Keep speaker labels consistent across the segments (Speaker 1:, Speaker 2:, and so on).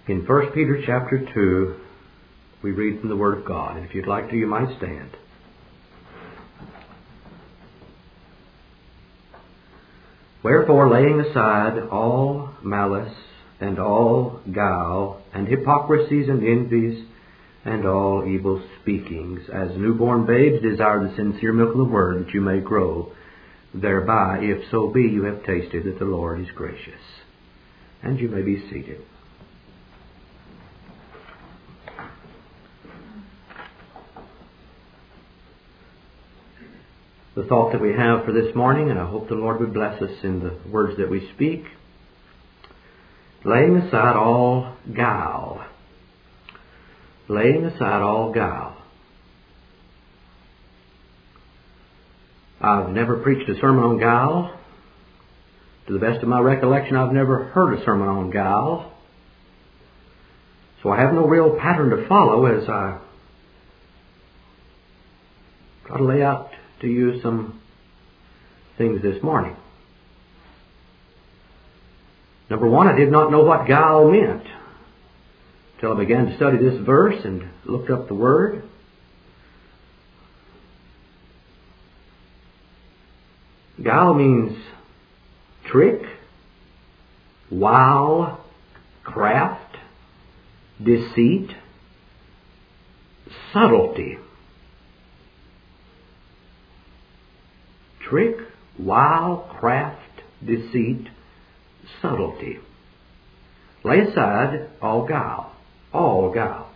Speaker 1: In 1 Peter chapter 2, we read from the Word of God. And if you'd like to, you might stand. Wherefore, laying aside all malice and all guile and hypocrisies and envies and all evil speakings, as newborn babes desire the sincere milk of the Word, that you may grow thereby, if so be you have tasted that the Lord is gracious. And you may be seated. The thought that we have for this morning, and I hope the Lord would bless us in the words that we speak. Laying aside all guile. Laying aside all guile. I've never preached a sermon on guile. To the best of my recollection, I've never heard a sermon on guile. So I have no real pattern to follow as I try to lay out to you some things this morning. Number one, I did not know what guile meant until I began to study this verse and looked up the word. Guile means trick, wile, craft, deceit, subtlety. Trick, wile, craft, deceit, subtlety. Lay aside all guile. All guile.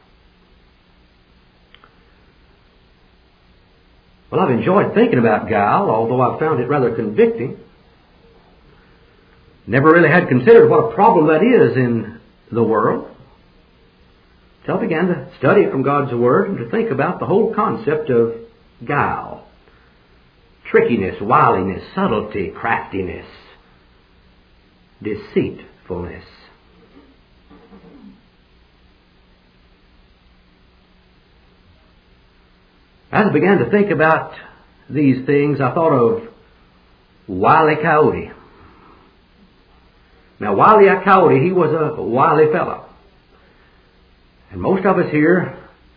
Speaker 1: Well, I've enjoyed thinking about guile, although I've found it rather convicting. Never really had considered what a problem that is in the world. So I began to study it from God's Word and to think about the whole concept of guile. Trickiness, wiliness, subtlety, craftiness, deceitfulness. As I began to think about these things, I thought of Wile E. Coyote. Now, Wile E. Coyote, he was a wily fellow. And most of us here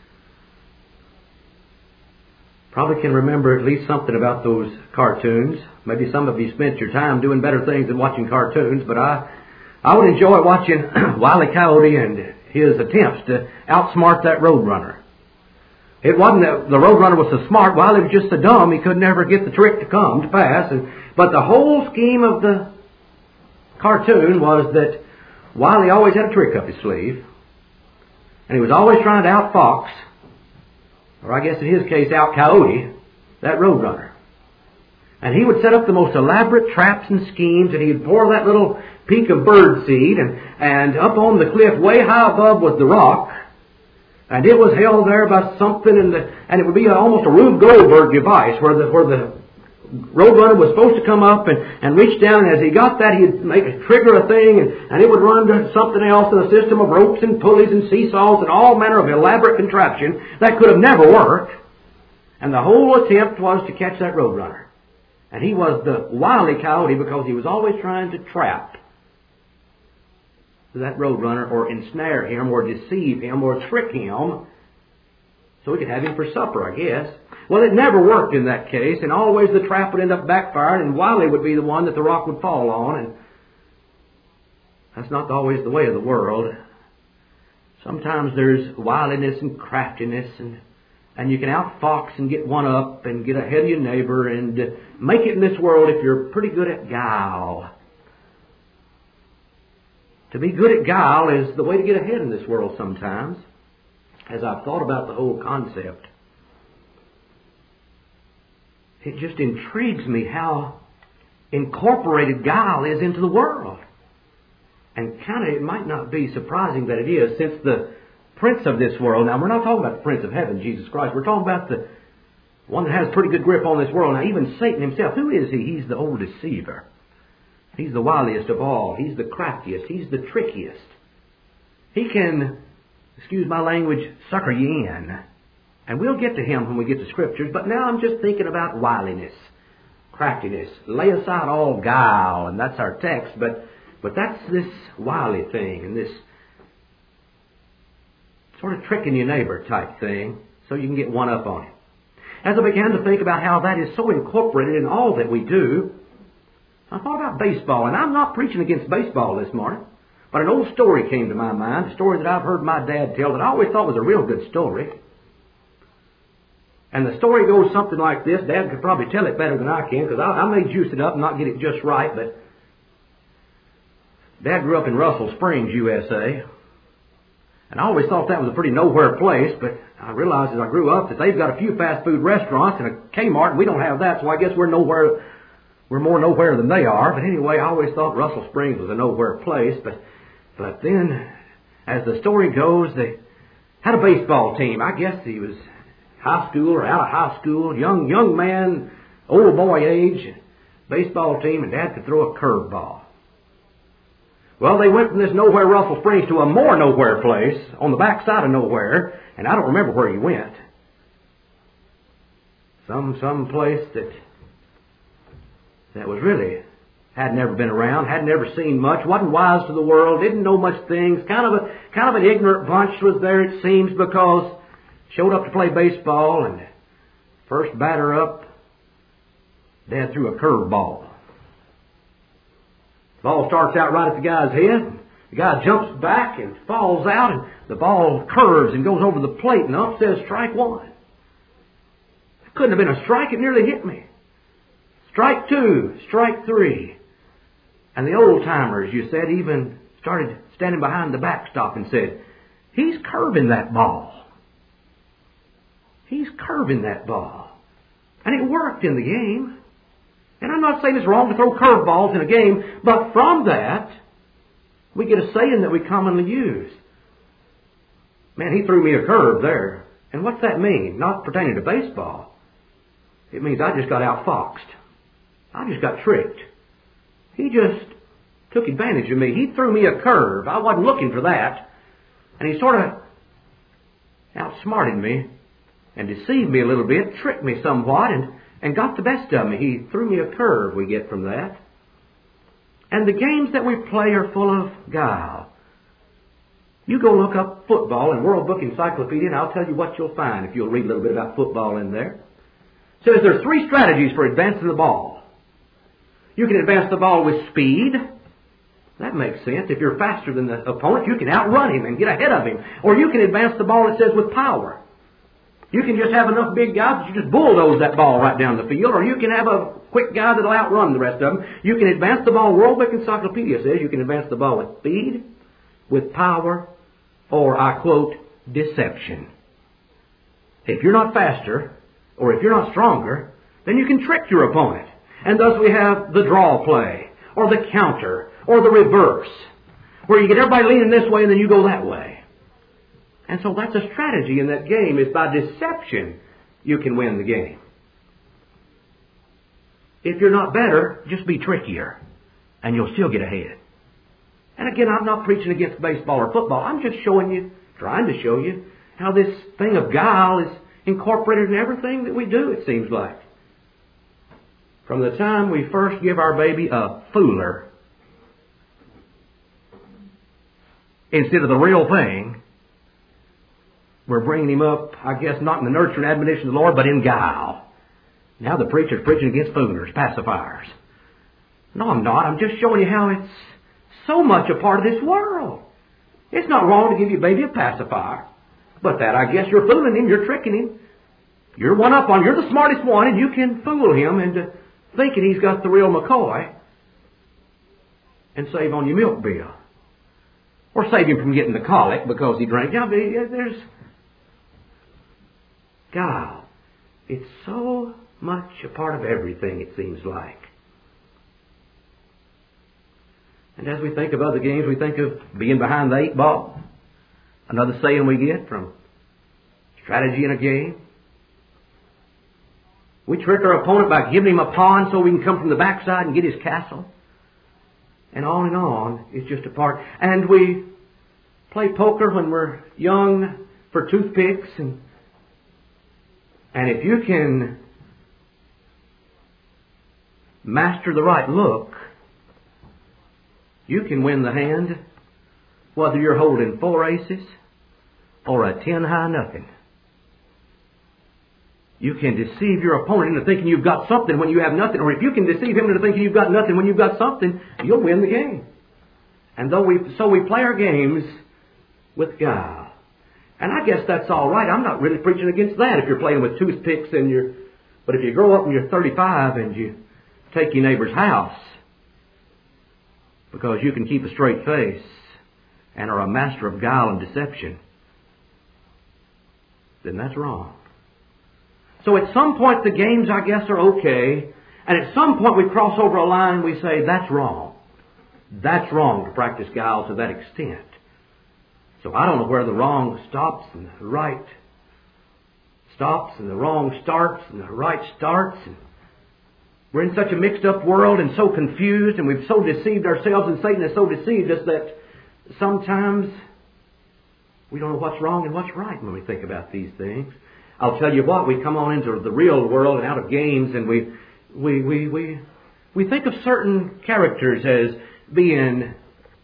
Speaker 1: probably can remember at least something about those cartoons. Maybe some of you spent your time doing better things than watching cartoons, but I would enjoy watching Wile E. Coyote and his attempts to outsmart that Roadrunner. It wasn't that the Roadrunner was so smart, Wile was just so dumb he could never get the trick to come to pass. But the whole scheme of the cartoon was that Wile always had a trick up his sleeve, and he was always trying to outfox, or I guess in his case, out-coyote, that Roadrunner. And he would set up the most elaborate traps and schemes, and he'd pour that little peak of bird seed, and up on the cliff way high above was the rock, and it was held there by something, and it would be almost a Rube Goldberg device, where the Roadrunner was supposed to come up and reach down, and as he got that, he'd trigger a thing, and it would run to something else in a system of ropes and pulleys and seesaws and all manner of elaborate contraption that could have never worked. And the whole attempt was to catch that Roadrunner. And he was the wily coyote because he was always trying to trap that Roadrunner or ensnare him or deceive him or trick him so he could have him for supper, I guess. Well, it never worked in that case, and always the trap would end up backfiring, and Wile would be the one that the rock would fall on, and that's not always the way of the world. Sometimes there's wiliness and craftiness, and you can outfox and get one up and get ahead of your neighbor and make it in this world if you're pretty good at guile. To be good at guile is the way to get ahead in this world sometimes, as I've thought about the whole concept. It just intrigues me how incorporated guile is into the world. And it might not be surprising that it is, since the prince of this world, now we're not talking about the Prince of Heaven, Jesus Christ, we're talking about the one that has pretty good grip on this world. Now even Satan himself, who is he? He's the old deceiver. He's the wiliest of all. He's the craftiest. He's the trickiest. He can, excuse my language, sucker you in. And we'll get to him when we get to Scriptures, but now I'm just thinking about wiliness, craftiness. Lay aside all guile, and that's our text, but that's this wily thing, and this sort of tricking your neighbor type thing so you can get one up on him. As I began to think about how that is so incorporated in all that we do, I thought about baseball, and I'm not preaching against baseball this morning, but an old story came to my mind, a story that I've heard my dad tell that I always thought was a real good story. And the story goes something like this. Dad could probably tell it better than I can, because I may juice it up and not get it just right, but Dad grew up in Russell Springs, USA, and I always thought that was a pretty nowhere place, but I realized as I grew up that they've got a few fast food restaurants and a Kmart, and we don't have that, so I guess we're more nowhere than they are. But anyway, I always thought Russell Springs was a nowhere place, but then, as the story goes, they had a baseball team. I guess he was high school or out of high school, young man, old boy age, baseball team, and Dad could throw a curveball. Well, they went from this nowhere Russell Springs to a more nowhere place on the backside of nowhere, and I don't remember where he went. Some place that was really had never been around, had never seen much, wasn't wise to the world, didn't know much things, kind of an ignorant bunch was there, it seems, because showed up to play baseball, and first batter up, Dad threw a curveball. The ball starts out right at the guy's head. The guy jumps back and falls out, and the ball curves and goes over the plate, and up says strike one. It couldn't have been a strike. It nearly hit me. Strike two, strike three. And the old-timers, you said, even started standing behind the backstop and said, he's curving that ball. He's curving that ball. And it worked in the game. And I'm not saying it's wrong to throw curveballs in a game, but from that, we get a saying that we commonly use. Man, he threw me a curve there. And what's that mean? Not pertaining to baseball. It means I just got outfoxed. I just got tricked. He just took advantage of me. He threw me a curve. I wasn't looking for that. And he sort of outsmarted me and deceived me a little bit, tricked me somewhat, and got the best of me. He threw me a curve, we get from that. And the games that we play are full of guile. You go look up football in World Book Encyclopedia, and I'll tell you what you'll find if you'll read a little bit about football in there. It says there are 3 strategies for advancing the ball. You can advance the ball with speed. That makes sense. If you're faster than the opponent, you can outrun him and get ahead of him. Or you can advance the ball, it says, with power. You can just have enough big guys that you just bulldoze that ball right down the field, or you can have a quick guy that'll outrun the rest of them. You can advance the ball. World Book Encyclopedia says you can advance the ball with speed, with power, or, I quote, deception. If you're not faster, or if you're not stronger, then you can trick your opponent. And thus we have the draw play, or the counter, or the reverse, where you get everybody leaning this way and then you go that way. And so that's a strategy in that game, is by deception you can win the game. If you're not better, just be trickier, and you'll still get ahead. And again, I'm not preaching against baseball or football. I'm just trying to show you, how this thing of guile is incorporated in everything that we do, it seems like. From the time we first give our baby a fooler, instead of the real thing, we're bringing him up, I guess, not in the nurture and admonition of the Lord, but in guile. Now the preacher's preaching against foolers, pacifiers. No, I'm not. I'm just showing you how it's so much a part of this world. It's not wrong to give your baby a pacifier. But that, I guess, you're fooling him, you're tricking him. You're one up on him. You're the smartest one, and you can fool him into thinking he's got the real McCoy and save on your milk bill. Or save him from getting the colic because he drank. Yeah, there's guile. It's so much a part of everything, it seems like. And as we think of other games, we think of being behind the 8 ball. Another saying we get from strategy in a game. We trick our opponent by giving him a pawn so we can come from the backside and get his castle. And on, it's just a part. And we play poker when we're young for toothpicks. And if you can master the right look, you can win the hand, whether you're holding 4 aces or a 10 high nothing. You can deceive your opponent into thinking you've got something when you have nothing. Or if you can deceive him into thinking you've got nothing when you've got something, you'll win the game. And so we play our games with guile. And I guess that's all right. I'm not really preaching against that if you're playing with toothpicks but if you grow up and you're 35 and you take your neighbor's house because you can keep a straight face and are a master of guile and deception, then that's wrong. So at some point the games, I guess, are okay. And at some point we cross over a line and we say, that's wrong. That's wrong to practice guile to that extent. So I don't know where the wrong stops and the right stops and the wrong starts and the right starts. And we're in such a mixed up world and so confused, and we've so deceived ourselves, and Satan has so deceived us that sometimes we don't know what's wrong and what's right when we think about these things. I'll tell you what, we come on into the real world and out of games, and we think of certain characters as being,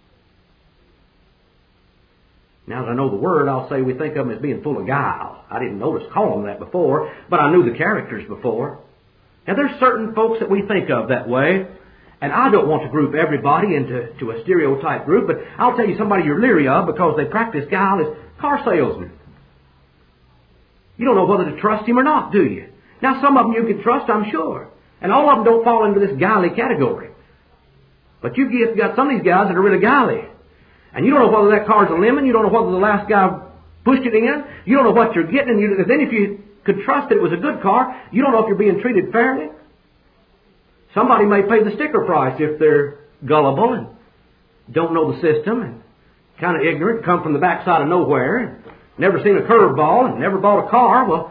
Speaker 1: now that I know the word, I'll say we think of them as being full of guile. I didn't notice calling them that before, but I knew the characters before. And there's certain folks that we think of that way, and I don't want to group everybody into a stereotype group, but I'll tell you somebody you're leery of because they practice guile is car salesmen. You don't know whether to trust him or not, do you? Now, some of them you can trust, I'm sure. And all of them don't fall into this guiley category. But you've got some of these guys that are really guiley. And you don't know whether that car's a lemon. You don't know whether the last guy pushed it in. You don't know what you're getting. And then if you could trust that it was a good car, you don't know if you're being treated fairly. Somebody may pay the sticker price if they're gullible and don't know the system and kind of ignorant, come from the backside of nowhere, and never seen a curveball and never bought a car. Well,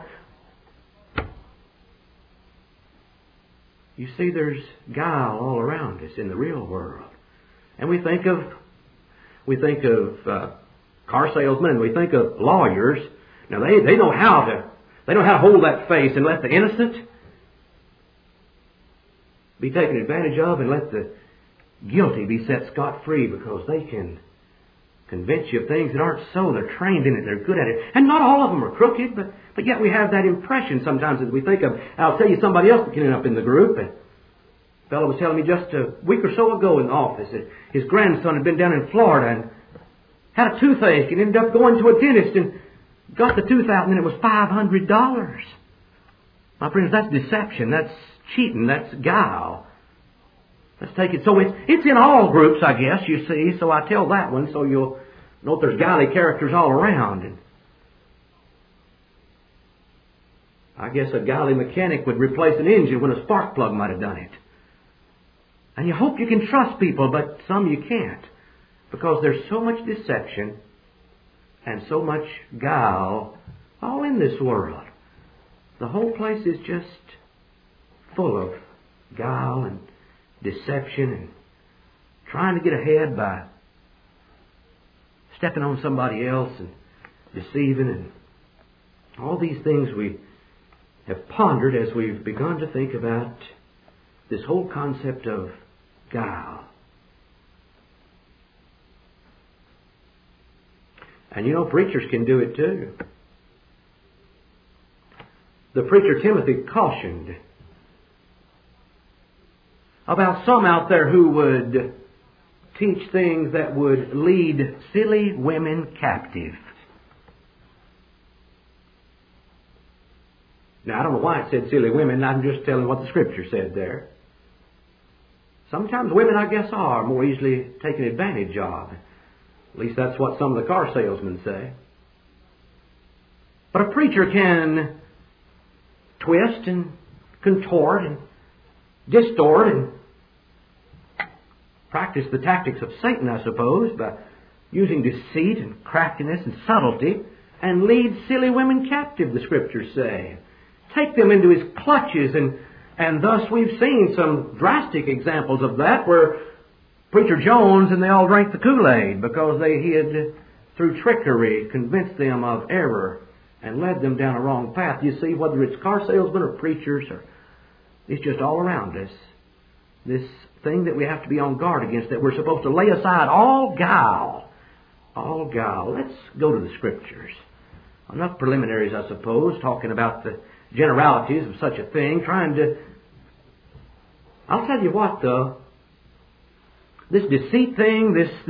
Speaker 1: you see, there's guile all around us in the real world. And we think of car salesmen, and we think of lawyers. Now, they know how to hold that face and let the innocent be taken advantage of and let the guilty be set scot-free, because they can convince you of things that aren't so. They're trained in it. They're good at it. And not all of them are crooked, but yet we have that impression sometimes as we think of. I'll tell you somebody else that can end up in the group. And a fellow was telling me just a week or so ago in the office that his grandson had been down in Florida and had a toothache and ended up going to a dentist and got the tooth out, and then it was $500. My friends, that's deception. That's cheating. That's guile. Let's take it. So it's in all groups, I guess, you see. So I tell that one so you'll note there's guiley characters all around. And I guess a guiley mechanic would replace an engine when a spark plug might have done it. And you hope you can trust people, but some you can't. Because there's so much deception and so much guile all in this world. The whole place is just full of guile and deception and trying to get ahead by stepping on somebody else and deceiving, and all these things we have pondered as we've begun to think about this whole concept of guile. And you know, preachers can do it too. The preacher Timothy cautioned about some out there who would teach things that would lead silly women captive. Now, I don't know why it said silly women. I'm just telling what the Scripture said there. Sometimes women, I guess, are more easily taken advantage of. At least that's what some of the car salesmen say. But a preacher can twist and contort and distort and practice the tactics of Satan, I suppose, by using deceit and craftiness and subtlety, and lead silly women captive, the Scriptures say. Take them into his clutches, and thus we've seen some drastic examples of that, where Preacher Jones and they all drank the Kool-Aid because he had, through trickery, convinced them of error and led them down a wrong path. You see, whether it's car salesmen or preachers, or it's just all around us, this thing that we have to be on guard against, that we're supposed to lay aside all guile. All guile. Let's go to the Scriptures. Enough preliminaries, I suppose, talking about the generalities of such a thing, I'll tell you what, though. This deceit thing,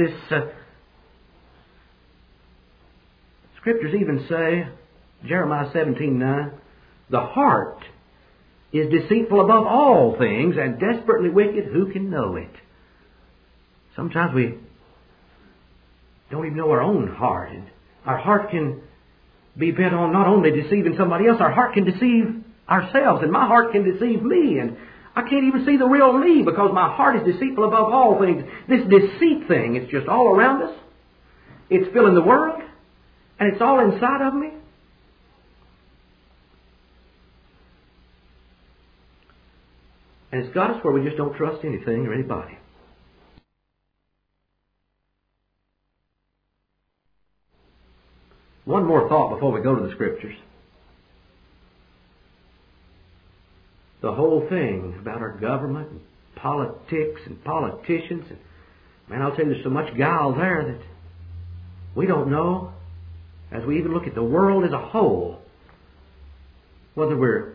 Speaker 1: Scriptures even say, Jeremiah 17:9, the heart is deceitful above all things and desperately wicked. Who can know it? Sometimes we don't even know our own heart. And our heart can be bent on not only deceiving somebody else, our heart can deceive ourselves, and my heart can deceive me. And I can't even see the real me because my heart is deceitful above all things. This deceit thing, it's just all around us. It's filling the world. And it's all inside of me. And it's got us where we just don't trust anything or anybody. One more thought before we go to the Scriptures. The whole thing about our government and politics and politicians. And, man, I'll tell you, there's so much guile there that we don't know. As we even look at the world as a whole, whether we're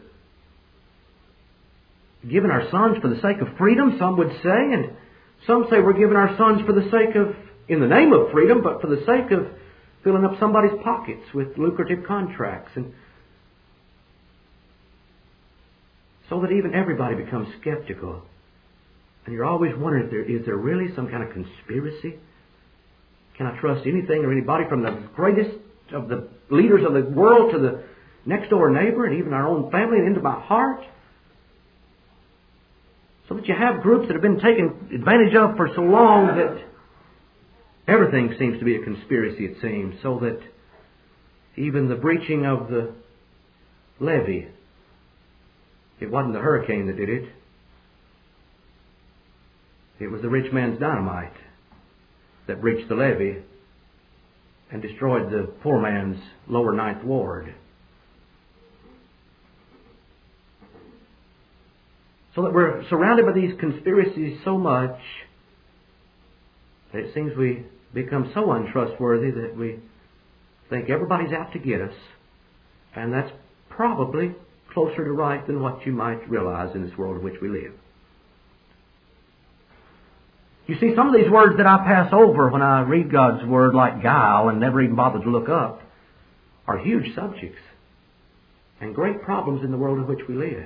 Speaker 1: giving our sons for the sake of freedom, some would say, and some say we're giving our sons for the sake of, in the name of freedom, but for the sake of filling up somebody's pockets with lucrative contracts, and so that even everybody becomes skeptical. And you're always wondering, is there really some kind of conspiracy? Can I trust anything or anybody, from the greatest of the leaders of the world to the next door neighbor and even our own family and into my heart? So that you have groups that have been taken advantage of for so long that everything seems to be a conspiracy, it seems, so that even the breaching of the levee, it wasn't the hurricane that did it. It was the rich man's dynamite that breached the levee and destroyed the poor man's lower ninth ward. So that we're surrounded by these conspiracies so much that it seems we become so untrustworthy that we think everybody's out to get us. And that's probably closer to right than what you might realize in this world in which we live. You see, some of these words that I pass over when I read God's Word, like guile, and never even bother to look up, are huge subjects and great problems in the world in which we live.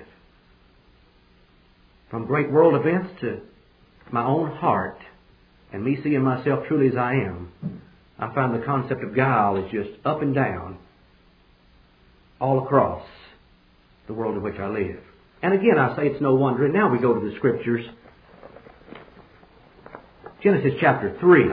Speaker 1: From great world events to my own heart and me seeing myself truly as I am, I find the concept of guile is just up and down all across the world in which I live. And again, I say it's no wonder. And now we go to the Scriptures. Genesis chapter 3.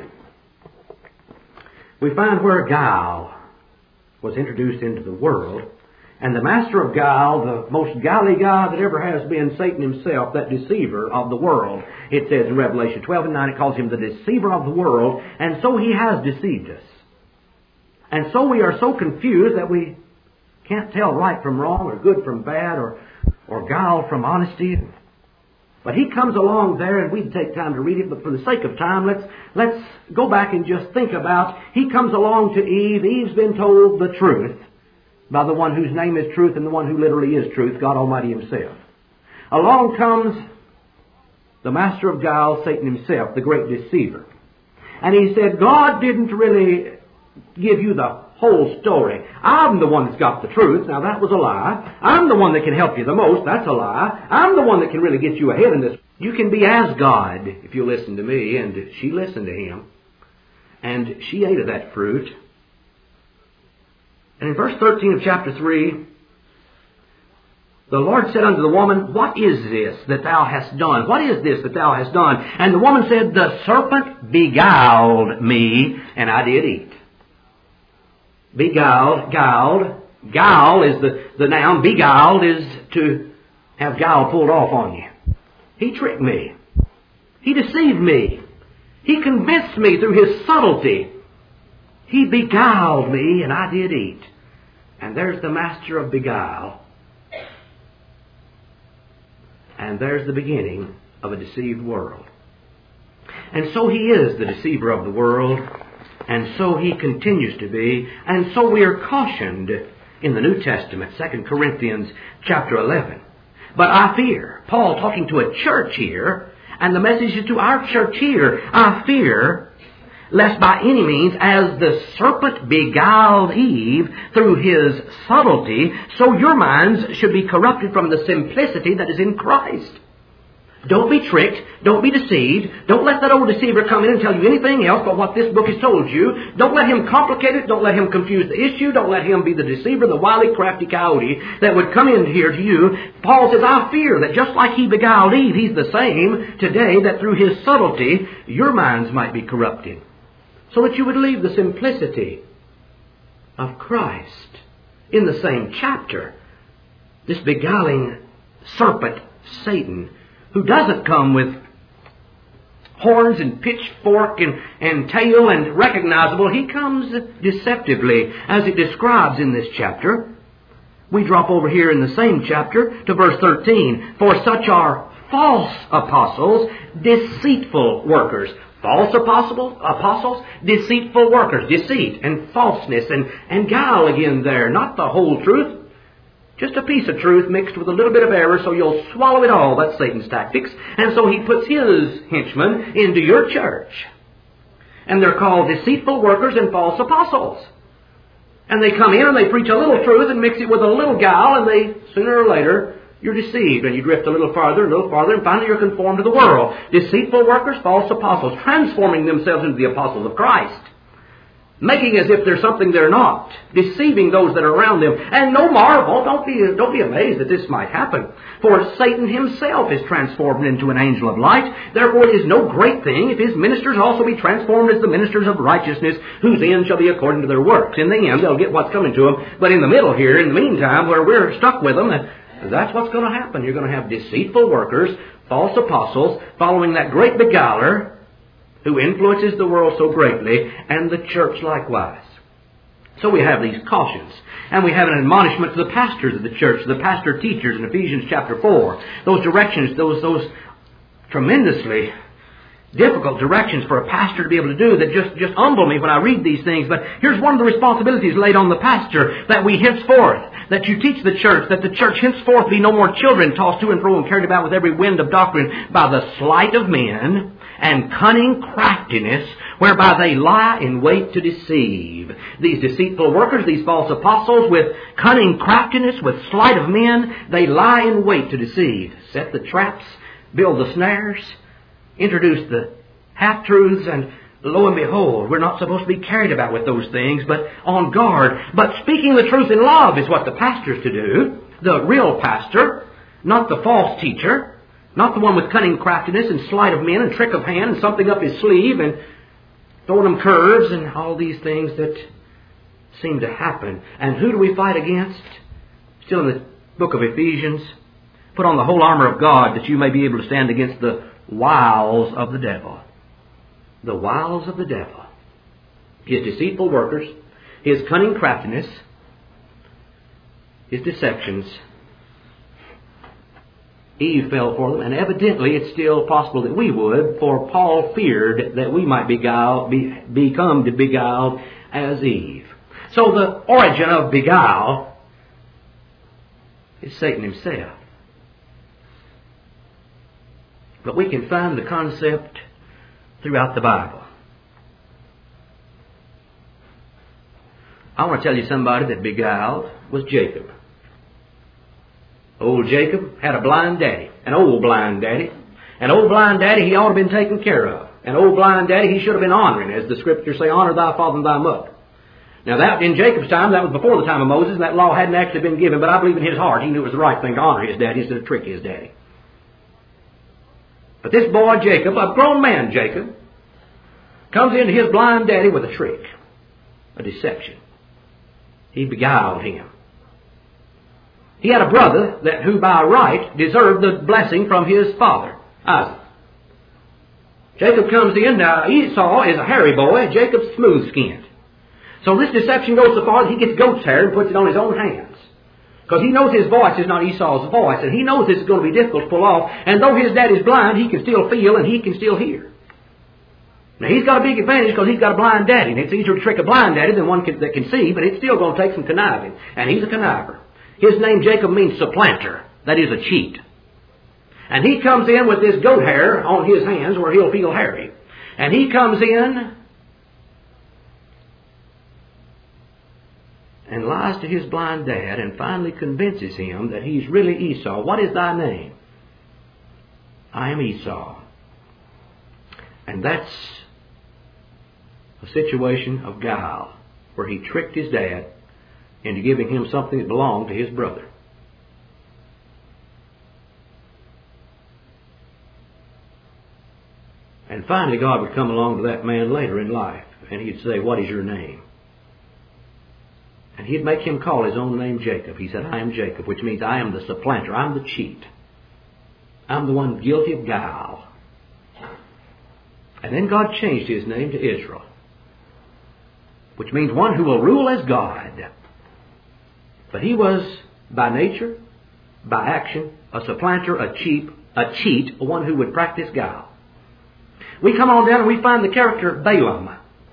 Speaker 1: We find where guile was introduced into the world. And the master of guile, the most guiley guy that ever has been, Satan himself, that deceiver of the world. It says in Revelation 12:9, it calls him the deceiver of the world. And so he has deceived us. And so we are so confused that we can't tell right from wrong, or good from bad, or guile from honesty. But he comes along there, and we'd take time to read it, but for the sake of time, let's go back and just think about, he comes along to Eve. Eve's been told the truth by the one whose name is truth and the one who literally is truth, God Almighty himself. Along comes the master of guile, Satan himself, the great deceiver. And he said, God didn't really give you the whole story. I'm the one that's got the truth. Now that was a lie. I'm the one that can help you the most. That's a lie. I'm the one that can really get you ahead in this. You can be as God if you listen to me. And she listened to him. And she ate of that fruit. And in verse 13 of chapter 3, the Lord said unto the woman, what is this that thou hast done? What is this that thou hast done? And the woman said, the serpent beguiled me, and I did eat. Beguiled, guiled. Guile is the noun. Beguiled is to have guile pulled off on you. He tricked me. He deceived me. He convinced me through his subtlety. He beguiled me, and I did eat. And there's the master of beguile. And there's the beginning of a deceived world. And so he is the deceiver of the world. And so he continues to be. And so we are cautioned in the New Testament, 2 Corinthians chapter 11. But I fear, Paul talking to a church here, and the message is to our church here, I fear, lest by any means, as the serpent beguiled Eve through his subtlety, so your minds should be corrupted from the simplicity that is in Christ. Don't be tricked. Don't be deceived. Don't let that old deceiver come in and tell you anything else but what this book has told you. Don't let him complicate it. Don't let him confuse the issue. Don't let him be the deceiver, the wily, crafty coyote that would come in here to you. Paul says, I fear that just like he beguiled Eve, he's the same today, that through his subtlety, your minds might be corrupted. So that you would leave the simplicity of Christ. In the same chapter, this beguiling serpent, Satan, who doesn't come with horns and pitchfork and tail and recognizable. He comes deceptively, as it describes in this chapter. We drop over here in the same chapter to verse 13. For such are false apostles, deceitful workers. False apostles, deceitful workers. Deceit and falseness and guile again there. Not the whole truth. Just a piece of truth mixed with a little bit of error, so you'll swallow it all. That's Satan's tactics. And so he puts his henchmen into your church. And they're called deceitful workers and false apostles. And they come in and they preach a little truth and mix it with a little guile, and they, sooner or later, you're deceived, and you drift a little farther, and finally you're conformed to the world. Deceitful workers, false apostles, transforming themselves into the apostles of Christ. Making as if they're something they're not, deceiving those that are around them. And no marvel, don't be amazed that this might happen. For Satan himself is transformed into an angel of light. Therefore it is no great thing if his ministers also be transformed as the ministers of righteousness, whose end shall be according to their works. In the end, they'll get what's coming to them. But in the middle here, in the meantime, where we're stuck with them, that's what's going to happen. You're going to have deceitful workers, false apostles, following that great beguiler, who influences the world so greatly, and the church likewise. So we have these cautions. And we have an admonishment to the pastors of the church, the pastor teachers in Ephesians chapter 4. Those directions, those tremendously difficult directions for a pastor to be able to do that just humble me when I read these things. But here's one of the responsibilities laid on the pastor, that we henceforth, that you teach the church, that the church henceforth be no more children tossed to and fro and carried about with every wind of doctrine by the sleight of men and cunning craftiness, whereby they lie in wait to deceive. These deceitful workers, these false apostles, with cunning craftiness, with sleight of men, they lie in wait to deceive. Set the traps, build the snares, introduce the half-truths, and lo and behold, we're not supposed to be carried about with those things, but on guard. But speaking the truth in love is what the pastor's to do. The real pastor, not the false teacher. Not the one with cunning craftiness and sleight of men and trick of hand and something up his sleeve and throwing them curves and all these things that seem to happen. And who do we fight against? Still in the book of Ephesians. Put on the whole armor of God that you may be able to stand against the wiles of the devil. The wiles of the devil. His deceitful workers, his cunning craftiness, his deceptions. Eve fell for them, and evidently it's still possible that we would, for Paul feared that we might become beguiled as Eve. So the origin of beguile is Satan himself. But we can find the concept throughout the Bible. I want to tell you somebody that beguiled was Jacob. Old Jacob had a blind daddy, an old blind daddy. An old blind daddy he ought to have been taken care of. An old blind daddy he should have been honoring, as the Scriptures say, honor thy father and thy mother. Now that, in Jacob's time, that was before the time of Moses, and that law hadn't actually been given, but I believe in his heart he knew it was the right thing to honor his daddy instead of trick his daddy. But this boy Jacob, a grown man Jacob, comes into his blind daddy with a trick, a deception. He beguiled him. He had a brother who by right deserved the blessing from his father, Isaac. Jacob comes in. Now Esau is a hairy boy, Jacob's smooth-skinned. So this deception goes so far that he gets goat's hair and puts it on his own hands. Because he knows his voice is not Esau's voice, and he knows this is going to be difficult to pull off. And though his dad is blind, he can still feel and he can still hear. Now, he's got a big advantage because he's got a blind daddy. And it's easier to trick a blind daddy than one that can see, but it's still going to take some conniving. And he's a conniver. His name, Jacob, means supplanter. That is, a cheat. And he comes in with this goat hair on his hands where he'll feel hairy. And he comes in and lies to his blind dad and finally convinces him that he's really Esau. What is thy name? I am Esau. And that's a situation of guile, where he tricked his dad into giving him something that belonged to his brother. And finally God would come along to that man later in life, and he'd say, what is your name? And he'd make him call his own name Jacob. He said, I am Jacob, which means I am the supplanter. I'm the cheat. I'm the one guilty of guile. And then God changed his name to Israel, which means one who will rule as God. But he was, by nature, by action, a supplanter, a cheat, one who would practice guile. We come on down and we find the character of Balaam.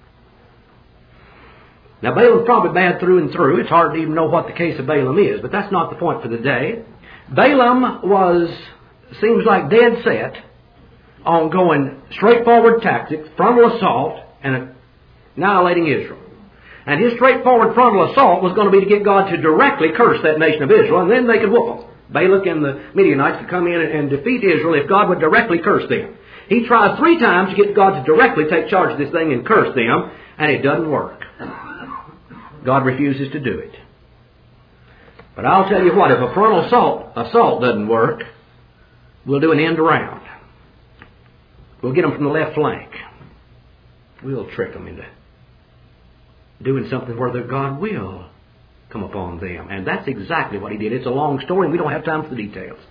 Speaker 1: Now, Balaam's probably bad through and through. It's hard to even know what the case of Balaam is, but that's not the point for the day. Balaam seems like dead set on going straightforward tactics, frontal assault, and annihilating Israel. And his straightforward frontal assault was going to be to get God to directly curse that nation of Israel, and then they could whoop them. Balak and the Midianites could come in and defeat Israel if God would directly curse them. He tried 3 times to get God to directly take charge of this thing and curse them, and it doesn't work. God refuses to do it. But I'll tell you what, if a frontal assault doesn't work, we'll do an end around. We'll get them from the left flank. We'll trick them into doing something where their God will come upon them. And that's exactly what he did. It's a long story, and we don't have time for the details.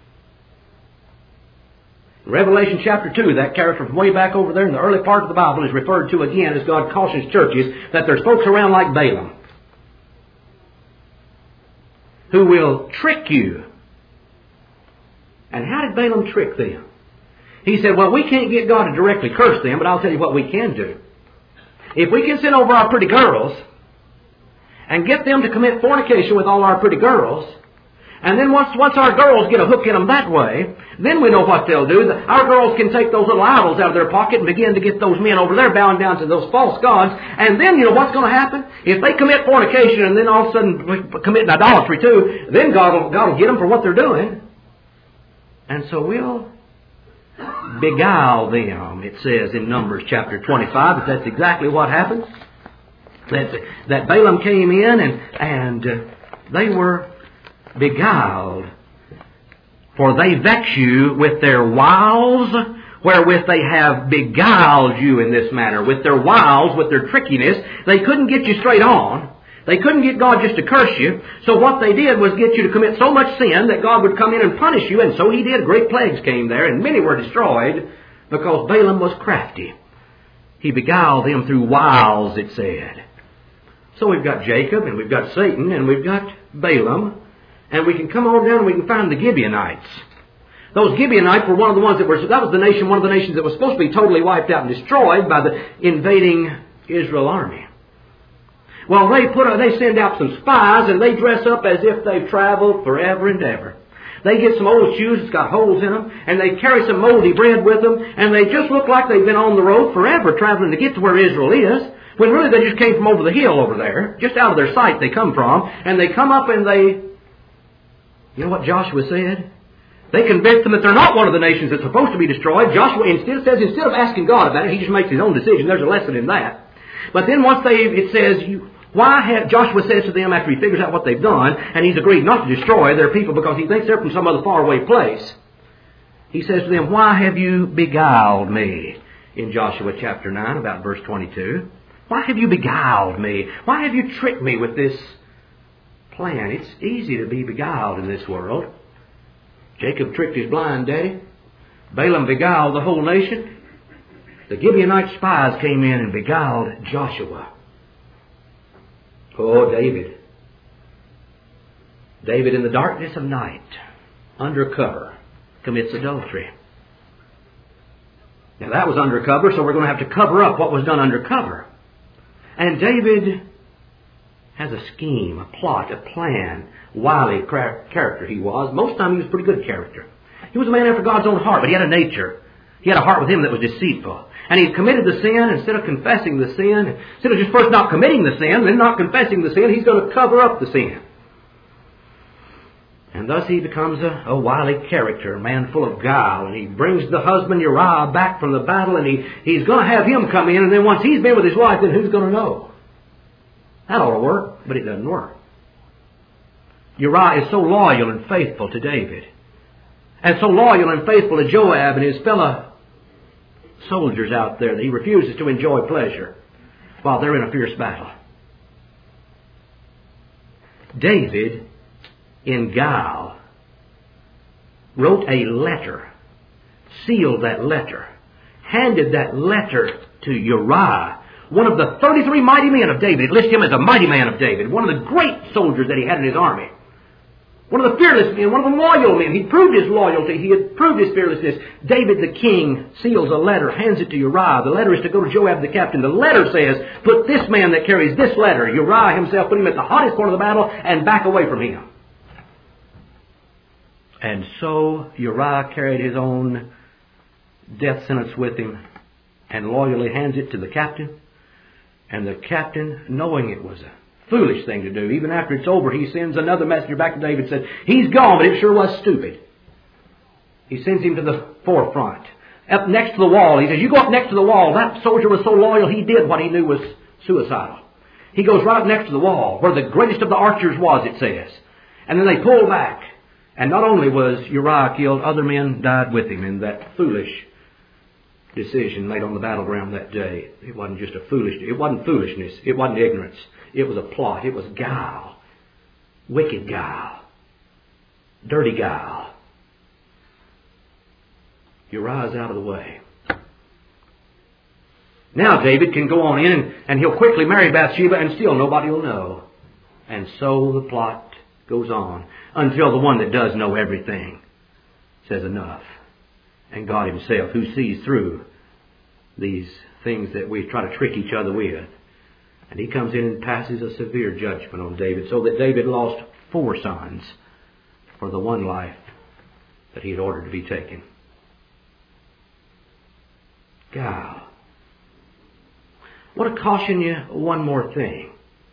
Speaker 1: In Revelation chapter 2, that character from way back over there in the early part of the Bible is referred to again as God cautions churches that there's folks around like Balaam who will trick you. And how did Balaam trick them? He said, well, we can't get God to directly curse them, but I'll tell you what we can do. If we can send over our pretty girls and get them to commit fornication with all our pretty girls, and then once our girls get a hook in them that way, then we know what they'll do. Our girls can take those little idols out of their pocket and begin to get those men over there bowing down to those false gods. And then, you know what's going to happen? If they commit fornication and then all of a sudden commit idolatry too, then God will get them for what they're doing. And so we'll beguile them, it says in Numbers chapter 25, that that's exactly what happened. That Balaam came in and they were beguiled. For they vex you with their wiles, wherewith they have beguiled you in this manner. With their wiles, with their trickiness, they couldn't get you straight on. They couldn't get God just to curse you. So what they did was get you to commit so much sin that God would come in and punish you. And so He did. Great plagues came there, and many were destroyed because Balaam was crafty. He beguiled them through wiles, it said. So we've got Jacob, and we've got Satan, and we've got Balaam. And we can come on down and we can find the Gibeonites. Those Gibeonites were one of the ones that was the nation, one of the nations that was supposed to be totally wiped out and destroyed by the invading Israel army. Well, they send out some spies and they dress up as if they've traveled forever and ever. They get some old shoes that's got holes in them, and they carry some moldy bread with them, and they just look like they've been on the road forever traveling to get to where Israel is, when really they just came from over the hill over there, just out of their sight they come from, and they come up and you know what Joshua said? They convinced them that they're not one of the nations that's supposed to be destroyed. Joshua instead of asking God about it, he just makes his own decision. There's a lesson in that. But then Joshua says to them after he figures out what they've done, and he's agreed not to destroy their people because he thinks they're from some other faraway place. He says to them, why have you beguiled me? In Joshua chapter 9, about verse 22. Why have you beguiled me? Why have you tricked me with this plan? It's easy to be beguiled in this world. Jacob tricked his blind daddy. Balaam beguiled the whole nation. The Gibeonite spies came in and beguiled Joshua. Oh, David. David in the darkness of night, under cover, commits adultery. Now that was undercover, so we're going to have to cover up what was done undercover. And David has a scheme, a plot, a plan. Wily character he was. Most of the time he was a pretty good character. He was a man after God's own heart, but he had a nature. He had a heart with him that was deceitful. And he committed the sin. Instead of confessing the sin, instead of just first not committing the sin, then not confessing the sin, he's going to cover up the sin. And thus he becomes a wily character, a man full of guile. And he brings the husband Uriah back from the battle, and he's going to have him come in. And then once he's been with his wife, then who's going to know? That ought to work, but it doesn't work. Uriah is so loyal and faithful to David, and so loyal and faithful to Joab and his fellow soldiers out there, that he refuses to enjoy pleasure while they're in a fierce battle. David, in guile, wrote a letter, sealed that letter, handed that letter to Uriah, one of the 33 mighty men of David. It lists him as a mighty man of David, one of the great soldiers that he had in his army. One of the fearless men, one of the loyal men. He proved his loyalty. He had proved his fearlessness. David the king seals a letter, hands it to Uriah. The letter is to go to Joab the captain. The letter says, put this man that carries this letter, Uriah himself, put him at the hottest point of the battle and back away from him. And so Uriah carried his own death sentence with him and loyally hands it to the captain. And the captain, knowing it was a foolish thing to do, even after it's over, he sends another messenger back to David and said, he's gone, but it sure was stupid. He sends him to the forefront. Up next to the wall, he says, you go up next to the wall. That soldier was so loyal, he did what he knew was suicidal. He goes right up next to the wall, where the greatest of the archers was, it says. And then they pull back. And not only was Uriah killed, other men died with him in that foolish decision made on the battleground that day. It wasn't just it wasn't foolishness. It wasn't ignorance. It was a plot. It was guile. Wicked guile. Dirty guile. Uriah's out of the way. Now David can go on in and he'll quickly marry Bathsheba and still nobody will know. And so the plot goes on until the one that does know everything says enough. And God himself, who sees through these things that we try to trick each other with. And he comes in and passes a severe judgment on David, so that David lost 4 sons for the one life that he had ordered to be taken. Guile. I want to caution you one more thing.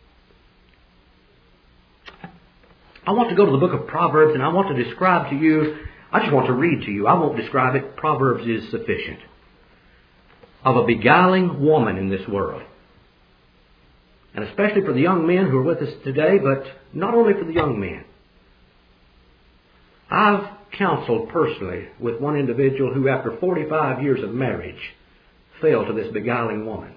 Speaker 1: I want to go to the book of Proverbs and I want to describe to you, I just want to read to you, I won't describe it, Proverbs is sufficient, of a beguiling woman in this world. And especially for the young men who are with us today, but not only for the young men. I've counseled personally with one individual who after 45 years of marriage fell to this beguiling woman.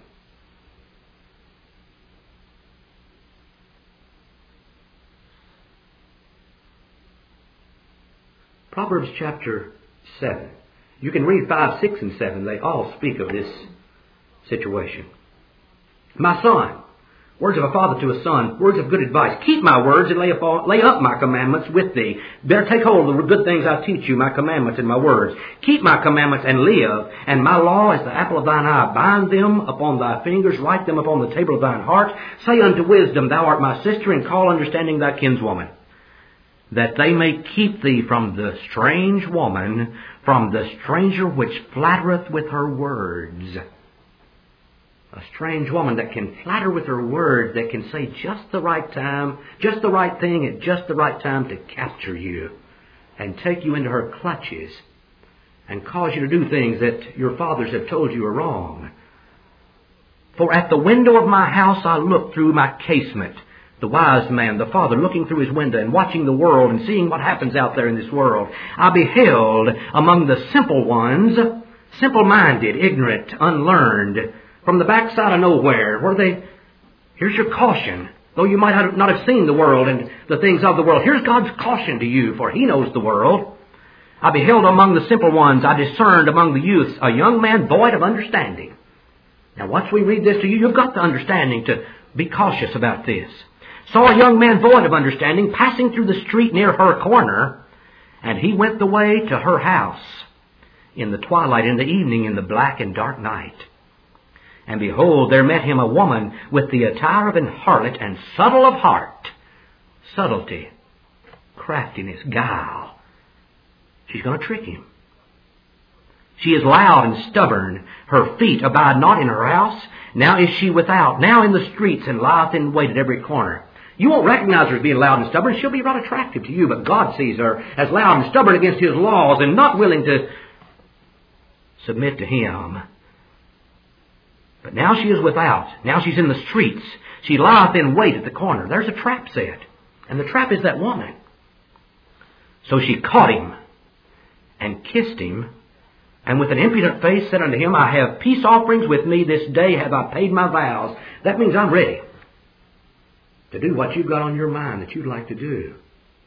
Speaker 1: Proverbs chapter 7. You can read 5, 6, and 7. They all speak of this situation. My son, words of a father to a son, words of good advice. Keep my words and lay up my commandments with thee. Better take hold of the good things I teach you, my commandments and my words. Keep my commandments and live, and my law is the apple of thine eye. Bind them upon thy fingers, write them upon the table of thine heart. Say unto wisdom, thou art my sister, and call understanding thy kinswoman. That they may keep thee from the strange woman, from the stranger which flattereth with her words. A strange woman that can flatter with her words, that can say just the right time, just the right thing at just the right time to capture you and take you into her clutches and cause you to do things that your fathers have told you are wrong. For at the window of my house I looked through my casement. The wise man, the father, looking through his window and watching the world and seeing what happens out there in this world. I beheld among the simple ones, simple-minded, ignorant, unlearned, from the backside of nowhere, here's your caution. Though you might not have seen the world and the things of the world, here's God's caution to you, for He knows the world. I beheld among the simple ones, I discerned among the youths, a young man void of understanding. Now once we read this to you, you've got the understanding to be cautious about this. Saw a young man void of understanding passing through the street near her corner, and he went the way to her house. in the twilight, in the evening, in the black and dark night. And behold, there met him a woman with the attire of an harlot and subtle of heart. Subtlety, craftiness, guile. She's going to trick him. She is loud and stubborn. Her feet abide not in her house. Now is she without, now in the streets, and lieth in wait at every corner. You won't recognize her as being loud and stubborn. She'll be right attractive to you, but God sees her as loud and stubborn against His laws and not willing to submit to Him. But now she is without. Now she's in the streets. She lieth in wait at the corner. There's a trap set. And the trap is that woman. So she caught him and kissed him, and with an impudent face said unto him, I have peace offerings with me this day, have I paid my vows. That means I'm ready to do what you've got on your mind that you'd like to do.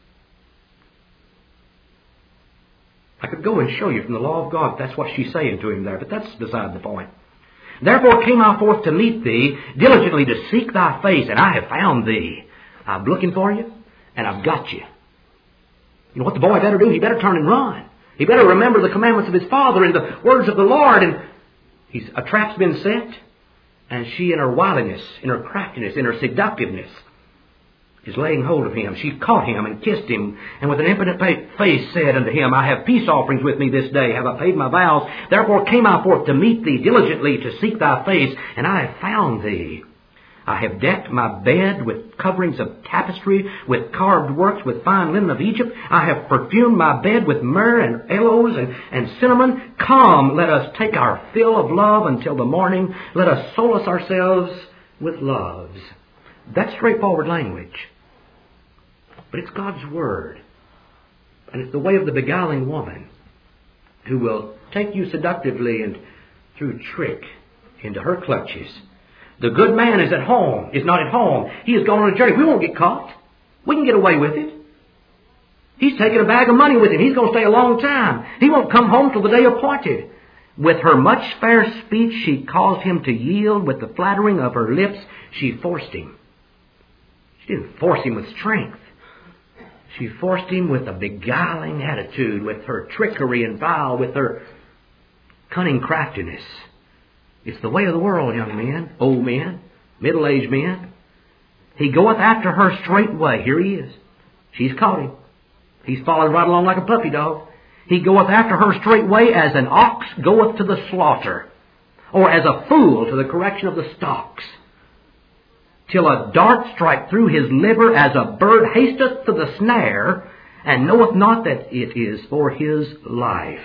Speaker 1: I could go and show you from the law of God that's what she's saying to him there, but that's beside the point. Therefore came I forth to meet thee, diligently to seek thy face, and I have found thee. I'm looking for you, and I've got you. You know what the boy better do? He better turn and run. He better remember the commandments of his father and the words of the Lord. And a trap's been set, and she in her wiliness, in her craftiness, in her seductiveness, is laying hold of him. She caught him and kissed him, and with an impotent face said unto him, I have peace offerings with me this day, have I paid my vows. Therefore came I forth to meet thee, diligently to seek thy face, and I have found thee. I have decked my bed with coverings of tapestry, with carved works, with fine linen of Egypt. I have perfumed my bed with myrrh and aloes and cinnamon. Come, let us take our fill of love until the morning. Let us solace ourselves with loves. That's straightforward language. But it's God's Word. And it's the way of the beguiling woman who will take you seductively and through trick into her clutches. The good man is at home, is not at home. He has gone on a journey. We won't get caught. We can get away with it. He's taken a bag of money with him. He's going to stay a long time. He won't come home till the day appointed. With her much fair speech, she caused him to yield. With the flattering of her lips, she forced him. She didn't force him with strength. She forced him with a beguiling attitude, with her trickery and vile, with her cunning craftiness. It's the way of the world, young men, old men, middle-aged men. He goeth after her straightway. Here he is. She's caught him. He's following right along like a puppy dog. He goeth after her straightway as an ox goeth to the slaughter, or as a fool to the correction of the stocks, till a dart strike through his liver, as a bird hasteth to the snare, and knoweth not that it is for his life.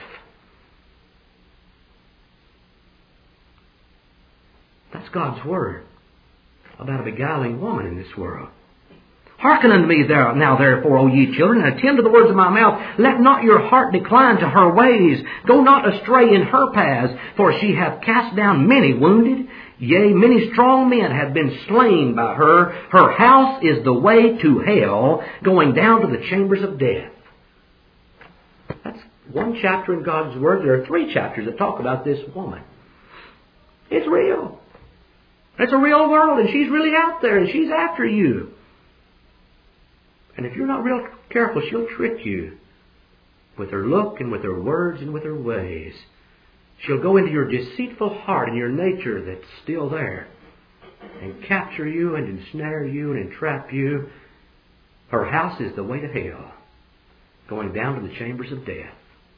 Speaker 1: That's God's Word about a beguiling woman in this world. Hearken unto me now therefore, O ye children, and attend to the words of my mouth. Let not your heart decline to her ways. Go not astray in her paths, for she hath cast down many wounded. Yea, many strong men have been slain by her. Her house is the way to hell, going down to the chambers of death. That's one chapter in God's Word. There are 3 chapters that talk about this woman. It's real. It's a real world, and she's really out there, and she's after you. And if you're not real careful, she'll trick you with her look and with her words and with her ways. She'll go into your deceitful heart and your nature that's still there and capture you and ensnare you and entrap you. Her house is the way to hell, going down to the chambers of death.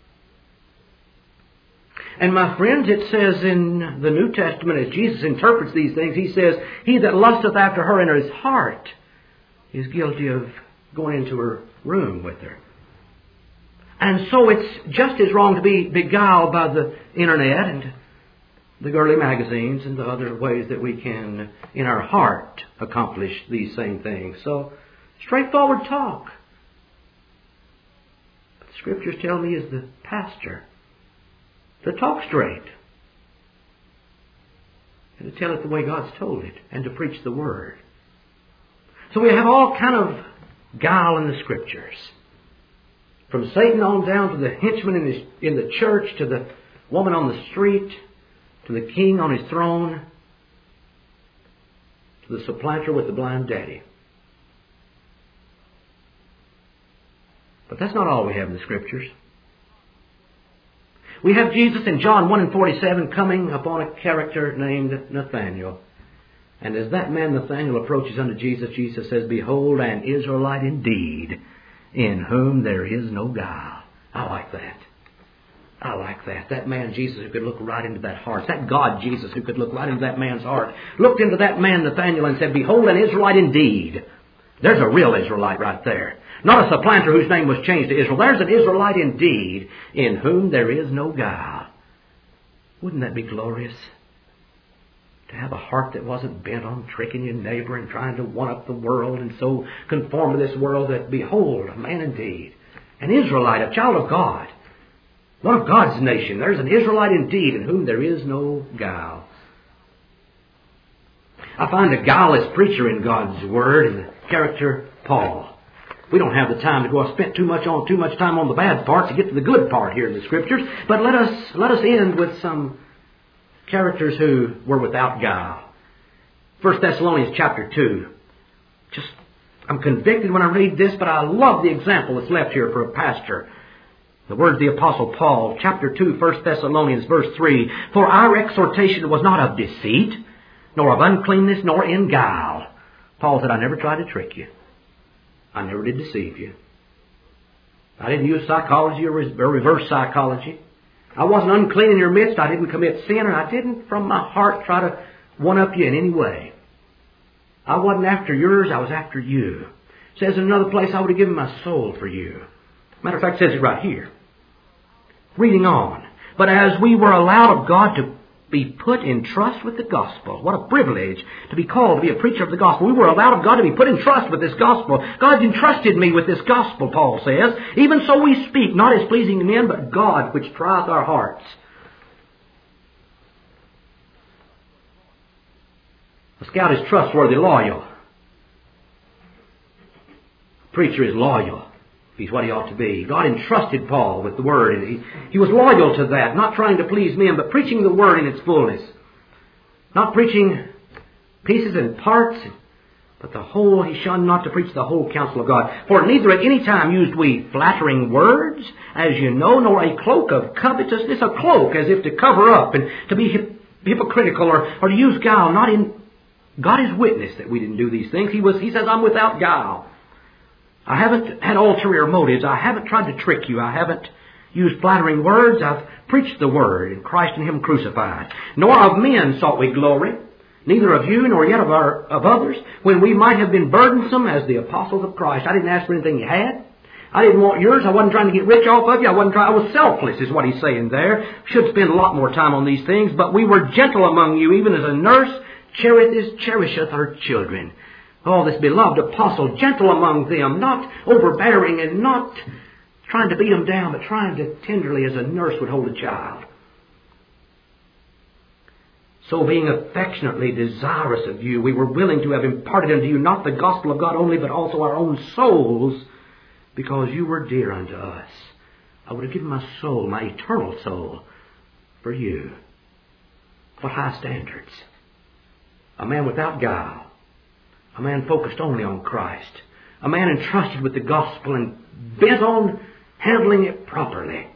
Speaker 1: And my friends, it says in the New Testament, as Jesus interprets these things, He says, he that lusteth after her in his heart is guilty of going into her room with her. And so it's just as wrong to be beguiled by the internet and the girly magazines and the other ways that we can, in our heart, accomplish these same things. So, straightforward talk. But the Scriptures tell me as the pastor to talk straight and to tell it the way God's told it and to preach the Word. So we have all kind of guile in the Scriptures. From Satan on down to the henchman in the church, to the woman on the street, to the king on his throne, to the supplanter with the blind daddy. But that's not all we have in the Scriptures. We have Jesus in John 1:47 coming upon a character named Nathanael. And as that man Nathanael approaches unto Jesus, Jesus says, Behold, an Israelite indeed, in whom there is no guile. I like that. I like that. That man Jesus who could look right into that heart. That God Jesus who could look right into that man's heart. Looked into that man Nathanael and said, Behold, an Israelite indeed. There's a real Israelite right there. Not a supplanter whose name was changed to Israel. There's an Israelite indeed, in whom there is no guile. Wouldn't that be glorious? To have a heart that wasn't bent on tricking your neighbor and trying to one-up the world and so conform to this world that, behold, a man indeed. An Israelite, a child of God. One of God's nation. There's an Israelite indeed, in whom there is no guile. I find a guileless preacher in God's Word in the character Paul. We don't have the time to go. I spent too much time on the bad part to get to the good part here in the Scriptures. But let us end with some characters who were without guile. 1 Thessalonians chapter 2. I'm convicted when I read this, but I love the example that's left here for a pastor. The words of the Apostle Paul, chapter 2, 1 Thessalonians, verse 3. For our exhortation was not of deceit, nor of uncleanness, nor in guile. Paul said, I never tried to trick you. I never did deceive you. I didn't use psychology or reverse psychology. I wasn't unclean in your midst. I didn't commit sin, and I didn't from my heart try to one-up you in any way. I wasn't after yours. I was after you. It says in another place, I would have given my soul for you. Matter of fact, it says it right here. Reading on. But as we were allowed of God to be put in trust with the gospel. What a privilege to be called to be a preacher of the gospel. We were allowed of God to be put in trust with this gospel. God entrusted me with this gospel, Paul says. Even so we speak, not as pleasing to men, but God which trieth our hearts. A scout is trustworthy, loyal. A preacher is loyal. He's what he ought to be. God entrusted Paul with the Word, and he was loyal to that, not trying to please men, but preaching the Word in its fullness. Not preaching pieces and parts, but the whole. He shunned not to preach the whole counsel of God. For neither at any time used we flattering words, as you know, nor a cloak of covetousness, a cloak as if to cover up and to be hypocritical or to use guile. Not in God is witness that we didn't do these things. He says, I'm without guile. I haven't had ulterior motives. I haven't tried to trick you. I haven't used flattering words. I've preached the Word, and Christ and Him crucified. Nor of men sought we glory, neither of you nor yet of others, when we might have been burdensome as the apostles of Christ. I didn't ask for anything you had. I didn't want yours. I wasn't trying to get rich off of you. I was selfless, is what he's saying there. Should spend a lot more time on these things. But we were gentle among you, even as a nurse cherisheth her children. Oh, this beloved apostle, gentle among them, not overbearing and not trying to beat them down, but trying to tenderly as a nurse would hold a child. So being affectionately desirous of you, we were willing to have imparted unto you not the gospel of God only, but also our own souls, because you were dear unto us. I would have given my soul, my eternal soul, for you. What high standards. A man without guile. A man focused only on Christ. A man entrusted with the gospel and bent on handling it properly.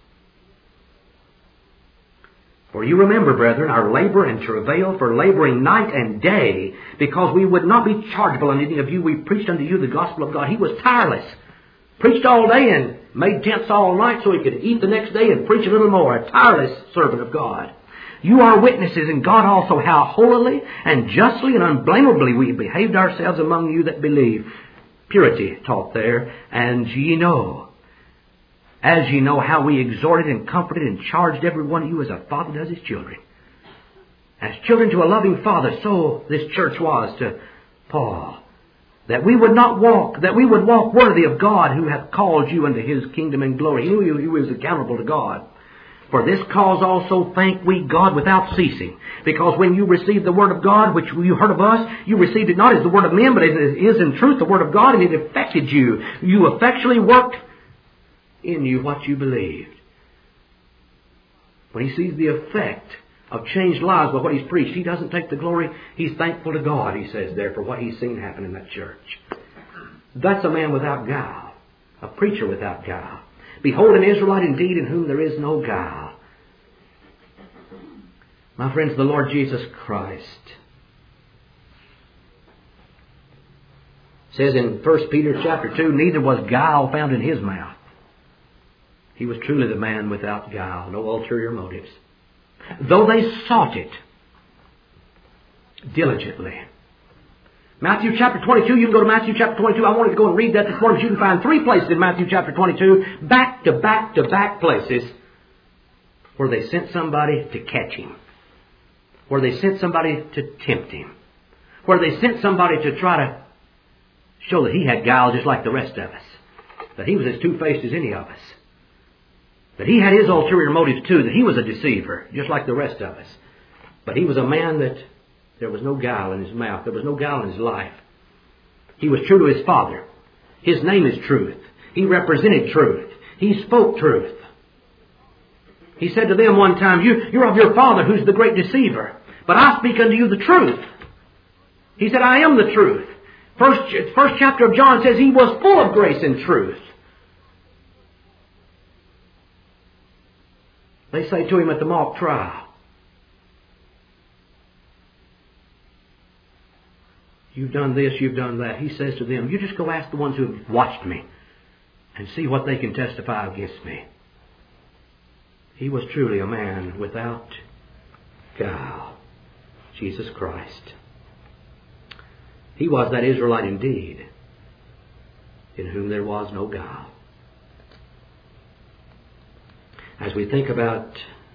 Speaker 1: For you remember, brethren, our labor and travail for laboring night and day, because we would not be chargeable unto any of you. We preached unto you the gospel of God. He was tireless. Preached all day and made tents all night so he could eat the next day and preach a little more. A tireless servant of God. You are witnesses, and God also, how holily and justly and unblameably we behaved ourselves among you that believe. Purity taught there. And ye know, as ye know, how we exhorted and comforted and charged every one of you as a father does his children. As children to a loving father, so this church was to Paul. That we would walk worthy of God who hath called you unto His kingdom and glory. He knew He was accountable to God. For this cause also thank we God without ceasing. Because when you received the Word of God, which you heard of us, you received it not as the Word of men, but as it is in truth the Word of God, and it affected you. You effectually worked in you what you believed. When he sees the effect of changed lives by what he's preached, he doesn't take the glory. He's thankful to God, he says there, for what he's seen happen in that church. That's a man without guile. A preacher without guile. Behold, an Israelite indeed in whom there is no guile. My friends, the Lord Jesus Christ says in 1 Peter chapter 2, neither was guile found in His mouth. He was truly the man without guile, no ulterior motives. Though they sought it diligently. Matthew chapter 22, you can go to Matthew chapter 22. I wanted to go and read that this morning, but you can find 3 places in Matthew chapter 22, back to back to back places, where they sent somebody to catch Him. Where they sent somebody to tempt Him. Where they sent somebody to try to show that He had guile just like the rest of us. That He was as two-faced as any of us. That He had His ulterior motives too. That He was a deceiver, just like the rest of us. But He was a man that there was no guile in His mouth. There was no guile in His life. He was true to His Father. His name is truth. He represented truth. He spoke truth. He said to them one time, you're of your father who's the great deceiver. But I speak unto you the truth. He said, I am the truth. First chapter of John says He was full of grace and truth. They say to Him at the mock trial, you've done this, you've done that. He says to them, you just go ask the ones who have watched me and see what they can testify against me. He was truly a man without guile. Jesus Christ. He was that Israelite indeed, in whom there was no guile. As we think about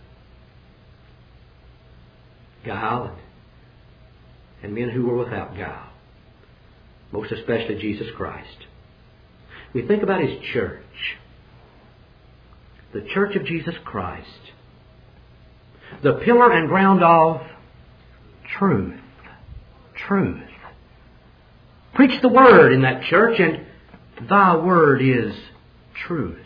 Speaker 1: guile and men who were without guile, most especially Jesus Christ, we think about His church. The church of Jesus Christ. The pillar and ground of truth. Truth. Preach the Word in that church, and Thy Word is truth.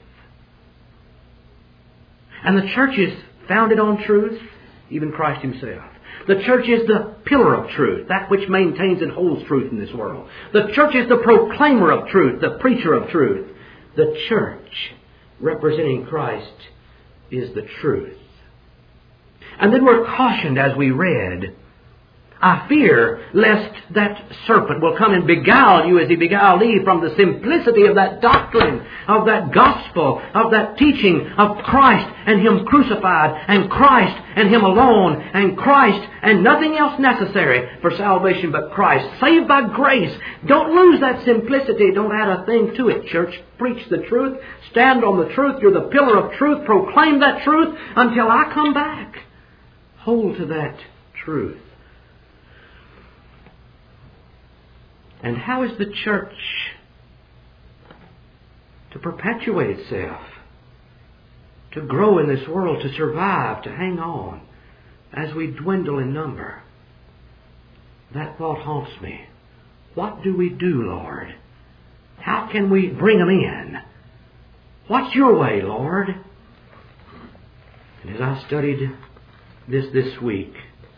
Speaker 1: And the church is founded on truth, even Christ Himself. The church is the pillar of truth, that which maintains and holds truth in this world. The church is the proclaimer of truth, the preacher of truth. The church, representing Christ, is the truth. And then we're cautioned as we read, I fear lest that serpent will come and beguile you as he beguiled Eve from the simplicity of that doctrine, of that gospel, of that teaching of Christ and Him crucified, and Christ and Him alone, and Christ and nothing else necessary for salvation but Christ. Saved by grace. Don't lose that simplicity. Don't add a thing to it, church. Preach the truth. Stand on the truth. You're the pillar of truth. Proclaim that truth until I come back. Hold to that truth. And how is the church to perpetuate itself, to grow in this world, to survive, to hang on as we dwindle in number? That thought haunts me. What do we do, Lord? How can we bring them in? What's your way, Lord? And as I studied this week,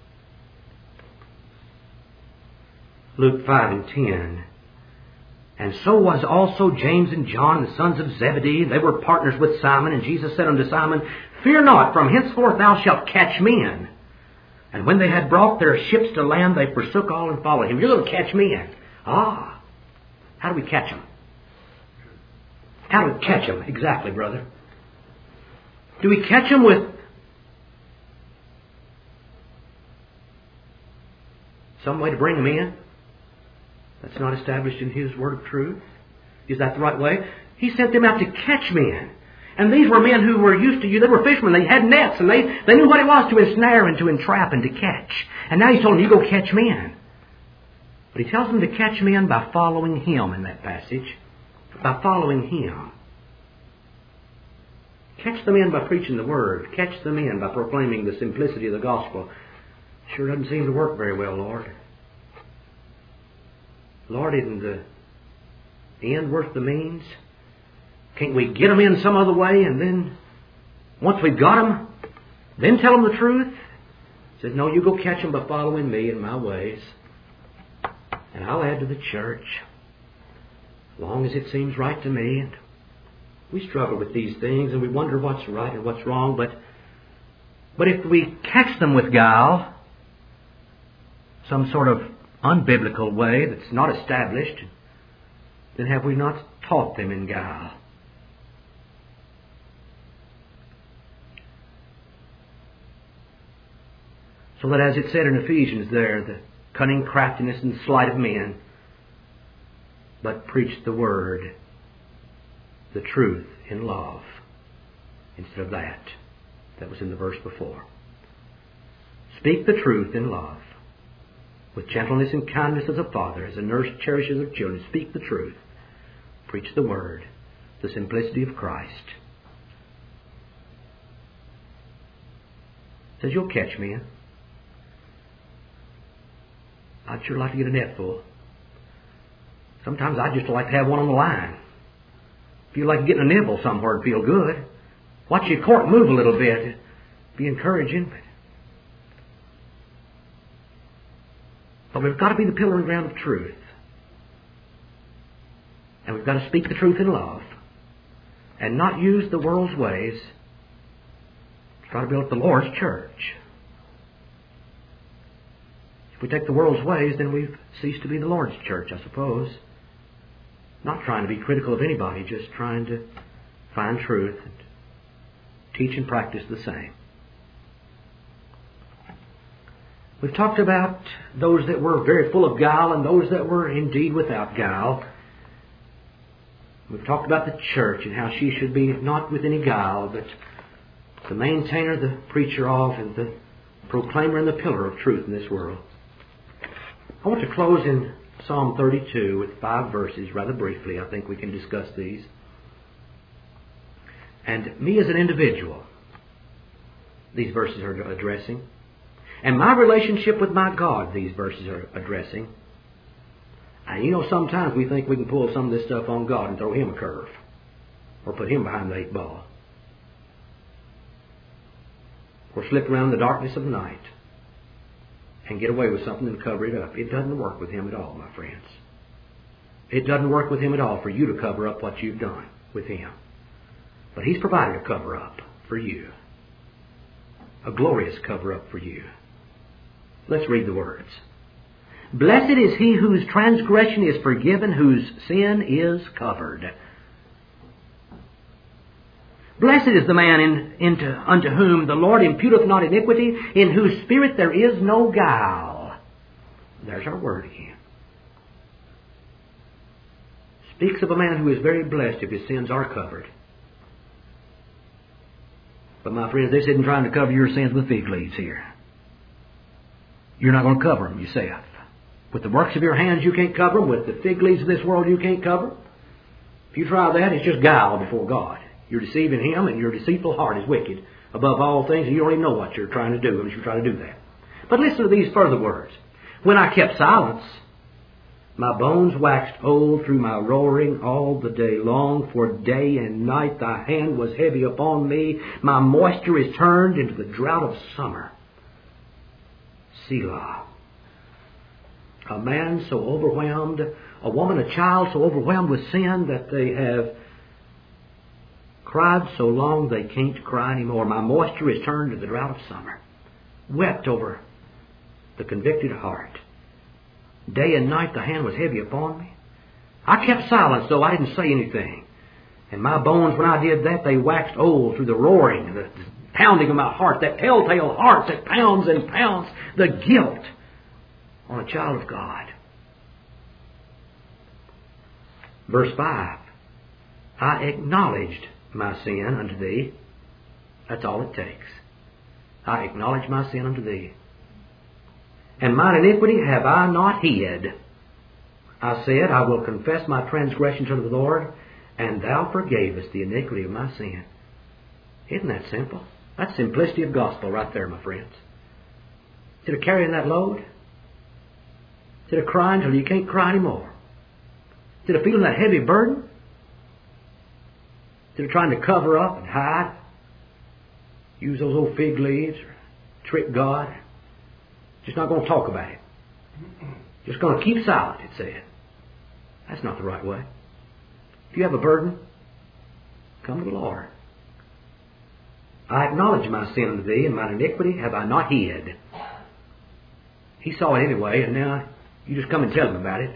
Speaker 1: Luke 5 and 10. And so was also James and John, the sons of Zebedee. They were partners with Simon. And Jesus said unto Simon, Fear not, from henceforth thou shalt catch men. And when they had brought their ships to land, they forsook all and followed Him. You're going to catch men. How do we catch them? How do we catch them? Exactly, brother. Do we catch them with some way to bring them in? That's not established in His word of truth. Is that the right way? He sent them out to catch men. And these were men who were used to you. They were fishermen. They had nets, and they knew what it was to ensnare and to entrap and to catch. And now He's told them, you go catch men. But He tells them to catch men by following Him in that passage. By following Him. Catch the men by preaching the Word. Catch the men by proclaiming the simplicity of the gospel. Sure doesn't seem to work very well, Lord. Lord, isn't the end worth the means? Can't we get them in some other way, and then, once we've got them, then tell them the truth? He says, no, you go catch them by following me and my ways, and I'll add to the church, as long as it seems right to me. And we struggle with these things, and we wonder what's right and what's wrong, but But if we catch them with guile, some sort of unbiblical way that's not established, then have we not taught them in guile? So that, as it said in Ephesians there, the cunning craftiness and sleight of men, but preach the Word, the truth in love, instead of that. That was in the verse before. Speak the truth in love, with gentleness and kindness as a father, as a nurse cherishes her children. Speak the truth. Preach the Word, the simplicity of Christ. Says, you'll catch me. I'd sure like to get a net full. Sometimes I'd just like to have one on the line. Feel like getting a nibble somewhere and feel good. Watch your cork move a little bit. It'd be encouraging. But we've got to be the pillar and ground of truth. And we've got to speak the truth in love. And not use the world's ways to try to build the Lord's church. If we take the world's ways, then we've ceased to be the Lord's church, I suppose. Not trying to be critical of anybody, just trying to find truth and teach and practice the same. We've talked about those that were very full of guile and those that were indeed without guile. We've talked about the church and how she should be not with any guile, but the maintainer, the preacher of, and the proclaimer and the pillar of truth in this world. I want to close in Psalm 32 with 5 verses rather briefly. I think we can discuss these. And me as an individual, these verses are addressing. And my relationship with my God, these verses are addressing. And you know, sometimes we think we can pull some of this stuff on God and throw Him a curve. Or put Him behind the 8 ball. Or slip around the darkness of the night and get away with something and cover it up. It doesn't work with Him at all, my friends. It doesn't work with Him at all for you to cover up what you've done with Him. But He's provided a cover-up for you. A glorious cover-up for you. Let's read the words. Blessed is he whose transgression is forgiven, whose sin is covered. Blessed is the man unto whom the Lord imputeth not iniquity, in whose spirit there is no guile. There's our word again. Speaks of a man who is very blessed if his sins are covered. But my friends, this isn't trying to cover your sins with fig leaves here. You're not going to cover them yourself. With the works of your hands, you can't cover them. With the fig leaves of this world, you can't cover them. If you try that, it's just guile before God. You're deceiving Him, and your deceitful heart is wicked above all things, and you don't even know what you're trying to do unless you try to do that. But listen to these further words. When I kept silence, my bones waxed old through my roaring all the day long, for day and night thy hand was heavy upon me. My moisture is turned into the drought of summer. Selah. A man so overwhelmed, a woman, a child so overwhelmed with sin that they have cried so long they can't cry anymore. My moisture is turned to the drought of summer. Wept over the convicted heart. Day and night the hand was heavy upon me. I kept silence, though I didn't say anything. And my bones, when I did that, they waxed old through the roaring, the pounding of my heart, that telltale heart that pounds and pounds, the guilt on a child of God. Verse 5. I acknowledged my sin unto thee. That's all it takes. I acknowledge my sin unto thee. And mine iniquity have I not hid. I said, I will confess my transgressions unto the Lord, and thou forgavest the iniquity of my sin. Isn't that simple? That's simplicity of gospel right there, my friends. Instead of carrying that load, instead of crying till you can't cry anymore, instead of feeling that heavy burden, instead of trying to cover up and hide, use those old fig leaves, or trick God, just not going to talk about it. Just going to keep silent, it said. That's not the right way. If you have a burden, come to the Lord. I acknowledge my sin unto thee, and mine iniquity have I not hid. He saw it anyway, and now you just come and tell him about it.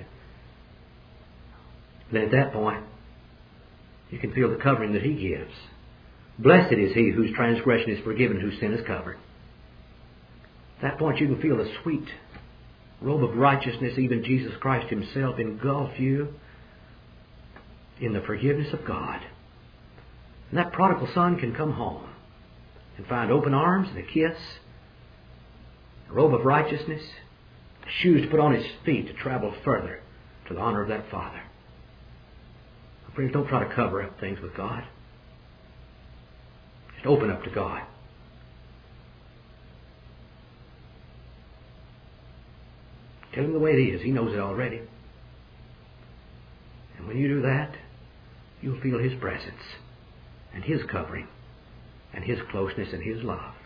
Speaker 1: Then at that point, you can feel the covering that he gives. Blessed is he whose transgression is forgiven, whose sin is covered. At that point, you can feel the sweet robe of righteousness, even Jesus Christ himself, engulf you in the forgiveness of God. And that prodigal son can come home and find open arms and a kiss, a robe of righteousness, shoes to put on his feet to travel further to the honor of that Father. Friends, don't try to cover up things with God. Just open up to God. Tell him the way it is. He knows it already. And when you do that, you'll feel his presence and his covering and his closeness and his love.